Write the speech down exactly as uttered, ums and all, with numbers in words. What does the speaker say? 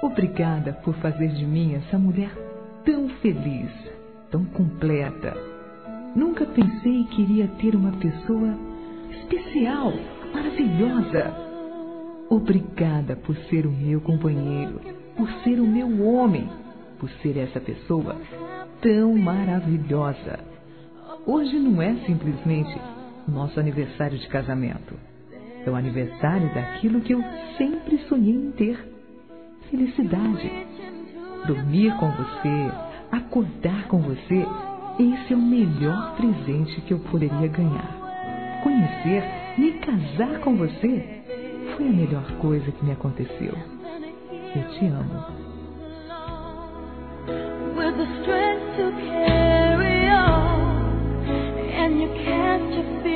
Obrigada por fazer de mim essa mulher tão feliz, tão completa. Nunca pensei que iria ter uma pessoa especial, maravilhosa. Obrigada por ser o meu companheiro, por ser o meu homem, por ser essa pessoa tão maravilhosa. Hoje não é simplesmente nosso aniversário de casamento. É o aniversário daquilo que eu sempre sonhei em ter. Felicidade. Dormir com você, acordar com você, esse é o melhor presente que eu poderia ganhar. Conhecer, me casar com você, foi a melhor coisa que me aconteceu. Eu te amo. With the strength to carry on, and you catch a